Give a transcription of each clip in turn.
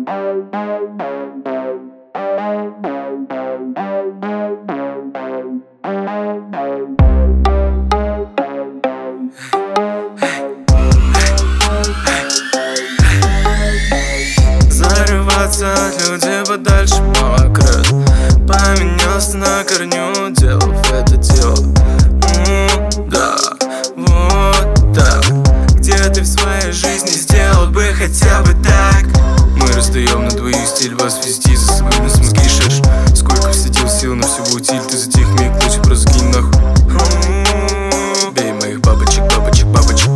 Зарываться от людей подальше мокрых, поменялся на корню, делав это дело. Да, вот так. Где ты в своей жизни сделал бы хотя бы так? Мы расстаем на двоих, стиль вас вести за собой на смоки шеш. Сколько сидел сил на всю утиль, ты затих миг, лучше просто кинь нахуй. Бей моих бабочек, бабочек, бабочек.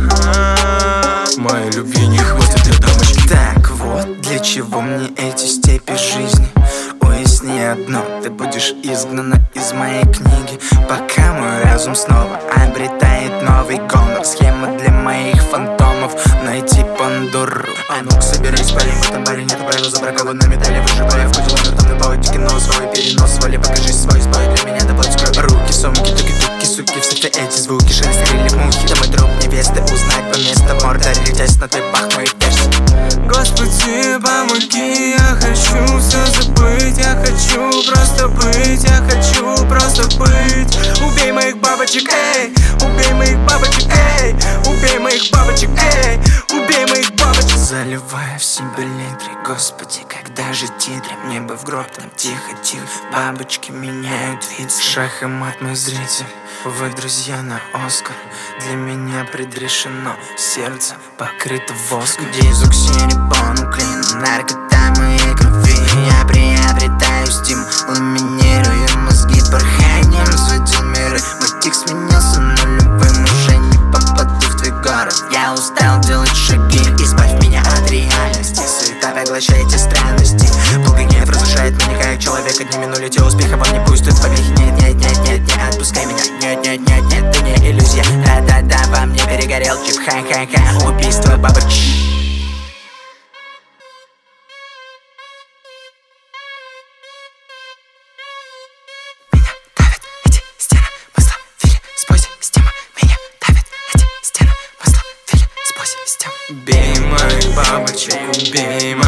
Моей любви не хватит для дамочки. Так вот, для чего мне эти степи жизни? Уясни одно, ты будешь изгнана из моей книги, пока мой разум снова обретает новый гонор. Схема для моих фантомов, найти Пандору. А ну-ка соберись, парень, в этом баре нету правил, забракован на медали. Выживая в куделе, но там на поводике, но свой перенос. Вали, покажи свой сбой, для меня доплатить кровь. Руки, сумки, туки-туки, суки, все эти звуки, шелест крыльев мухи. Да мой труп невесты, узнать по месту морда, летясь на твой бах, мой перст. Господи, помоги, я хочу все забыть, я хочу просто быть, я хочу просто быть. Убей моих бабочек, эй, убей моих бабочек, эй, убей моих бабочек, эй, убей моих бабочек. Заливая в себя литры, господи, когда же титры? Мне бы в гроб там тихо-тихо, бабочки меняют вид. Шах и мат, мой зритель, вы друзья на Оскар. Для меня предрешено, сердце покрыто воском. Дезоксирибонуклин, наркота моей крови. Я приобретаю стимул, ламинирую мозги порханием, сводил миры. Мой тик сменился нулевым, уже не попаду в твой город. Я устал делать шаги, избавь меня от реальности. Суета поглощает эти странности, пуга гнев разрушает меня как человека. Дни минули, те успеха во мне пустят помехи. Нет, нет, нет, нет, не отпускай меня. Нет, нет, нет, нет, ты не иллюзия. Да-да-да, во мне перегорел чип, ха-ха-ха. Убийство бабочек. Бей моих бабочек, убей